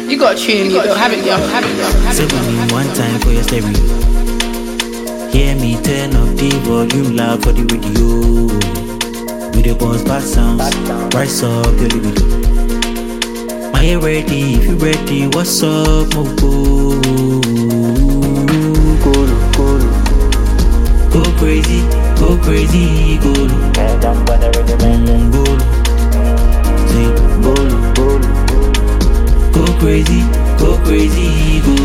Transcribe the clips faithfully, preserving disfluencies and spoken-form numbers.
You got a tune in you, though, haven't you? Haven't you? Say with me one time for your stereo. Hear me turn up the volume loud for the radio. With the boss bad sounds, rise up your libido. My hair ready, if you ready, what's up, Mogo? Go, go, go crazy, go crazy, go. Mm, go, say, go, go, go crazy, go crazy, go.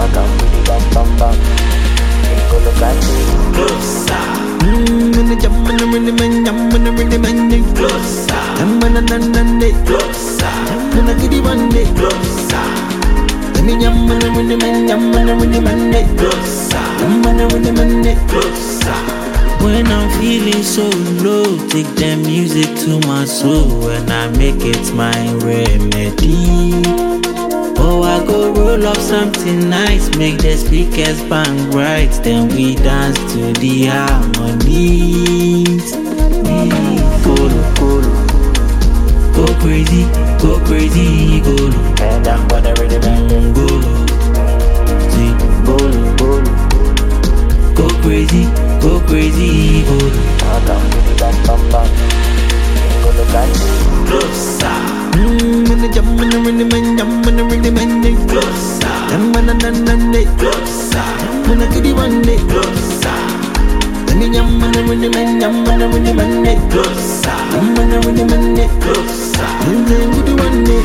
Closer. Mmm, when the jump and the rhythm and jump and the rhythm and the closer. I'm gonna run and the closer. I'm gonna get it one day closer. Let me jump and the rhythm and jump and the rhythm and the closer. I'm gonna rhythm and the closer. When I'm feeling so low, take that music to my soul and I make it my remedy. Oh, I go roll up something nice, make the speakers bang right, then we dance to the harmonies. Mm, go, go, go crazy, go crazy, go. And I'm gonna rhythm and go, see, go, go, go crazy, go crazy, go. Closer. Mmm, when the jump and the rhythm and jump and the rhythm and the closer. I'm gonna run and the closer. I'm gonna get it one day closer. Let me jump and the rhythm and jump and the rhythm and the closer. I'm gonna rhythm and the closer. And then we do one day.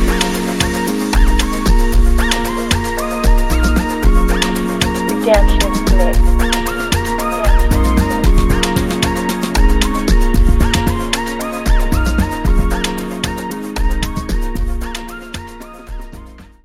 Redemption Mix.